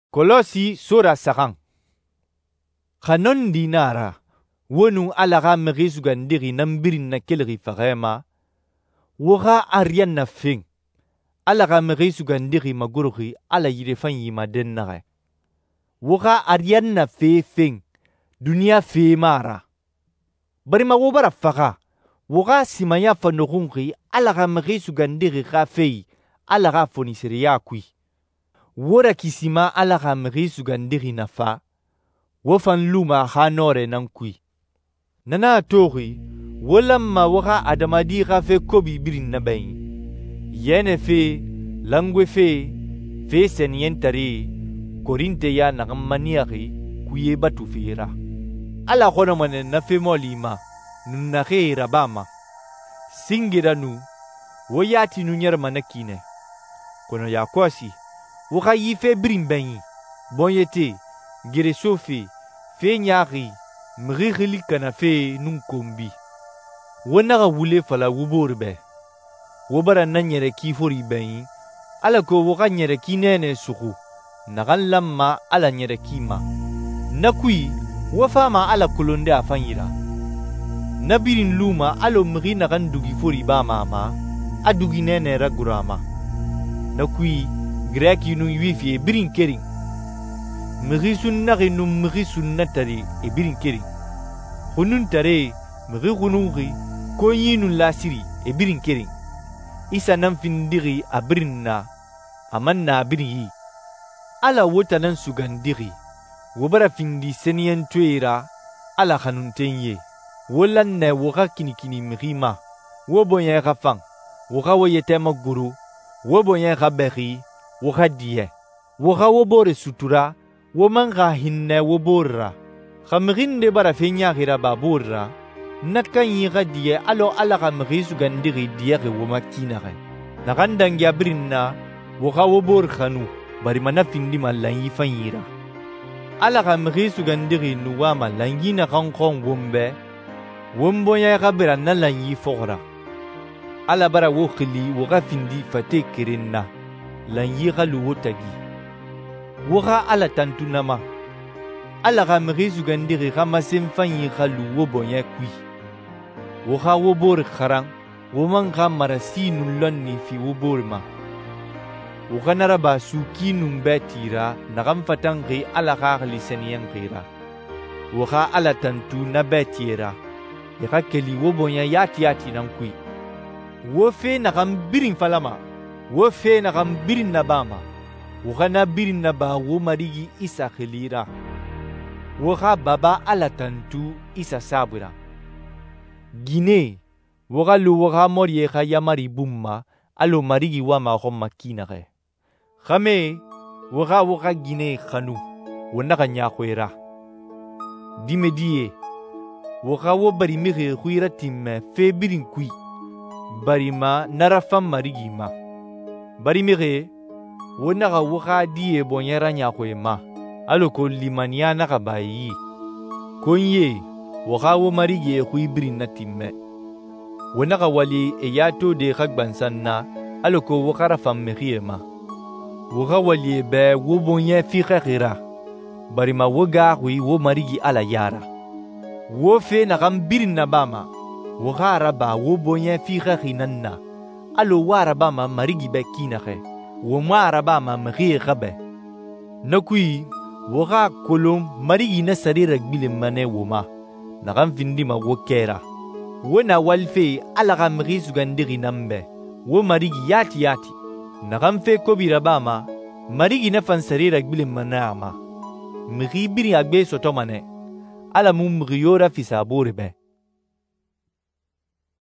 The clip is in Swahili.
Kolosi sura sagan. Khanon dinara, wonu alaga megi gandiri nambirin na kelgi fagema, woga arian na fing, alaga megi gandiri magurugi ala yirefan yima dennage. Woga arian na fing, dunia fe mara. Barima wobara faga, woga simaya fanogungi alaga megi gandiri gafei, alaga fonisiriya kui. Wora kisima alaga megi sugandiri nafa, wofan luma hanore nankui. Nana tori, wolamma woga adamadi gafe kobi birin nabayi. Yene fe, langwe fe senyentari, korinte ya nagamaniari, kuye batu fira. Ala kono mane nafe molima, nunake rabama. Singira nu, woyati nunyar manakine. Kono ya kwasi, woga yi fe birin benyi, bonyete, gire sofi, fe nyari, mrigili kana fe nunkombi. Wonaga wule fala wuborbe. Wobara na nyere ki fori benyi, ala ko woga nyere ki nene suku, nagan lamma ala nyere ki ma. Nakui, wafama ala kolonde afanyira. Nabirin luma alo mri nagan dugi fori ba mama, adugi nene ragurama. Nakui, Greki nu wifi e birin kering. Mrisun nari nu mrisun natari e birin kering. Hunun tare, mrigunuri, konyi nu lasiri e birin kering. Isa nan findiri a birin na, aman na birin yi. Ala wota nan sugandiri, wabara findi seniyen tuera, ala hanuntenye. Wolan ne woga kinikini mrima, woboyen rafang, woga woyetema guru, woboyen raberi, woga die, woga wobore sutura, womanga hinne woborra. Khamrin de bara fenya gira baborra, nakan yiga die alo alaga mrisu gandiri diere womakinare. Nagandangi abrinna, woga wobor khanu, bari manafindi malanyi fanyira. Alaga mrisu gandiri nuwa malanyi na kankong wombe, wombonya gabira na lanyi fogra. Ala bara wokhili woga findi fate kirinna. Lanyi galu wotagi. Woga ala tantunama. Ala ga mrisu gandiri gama semfanyi galu wobonya kui. Woga wobor kharang, womanga marasi nulonni fi woborma. Woga naraba suki numbetira, nagam fatangi ala ga lisenien gira. Woga ala tantu nabetira. Yaka keli wobonya yati nankui. Wofe nagam birin falama. Wofe na gambirin na bama, woga na birin na ba wo marigi isa khilira, woga baba ala tantu isa sabura. Gine, woga lu woga morie kaya mari bumma, alo marigi wama homa kinare. Khame, woga gine khanu, wonaka nyakwera. Dime die, woga wo bari mire huira timme fe birin kui, barima narafam marigi ma. Bari mire, wonaga woga die bonyera nyakwe ma, alo ko limania naga bayi. Konye, woga wo marigi e huibrin na timme. Wonaga wali e yato de khagbansan na, alo ko woga rafam merie ma. Woga wali be wo bonye fi khagira, bari ma woga hui wo marigi ala yara. Wo fe nagam birin na bama, woga raba wo bonye fi khaginanna. Alo warabama marigi be kinare, wo marabama mari gabe. Nakui, woga kolom marigi na sarira gbile mane woma, nagam findima wokera. Wona walfe alaga mari sugandiri nambe, wo marigi yati, nagam fe kobirabama, marigi na fan sarira gbile manama. Mari biri agbe sotomane, ala mum mriyora fisabore be.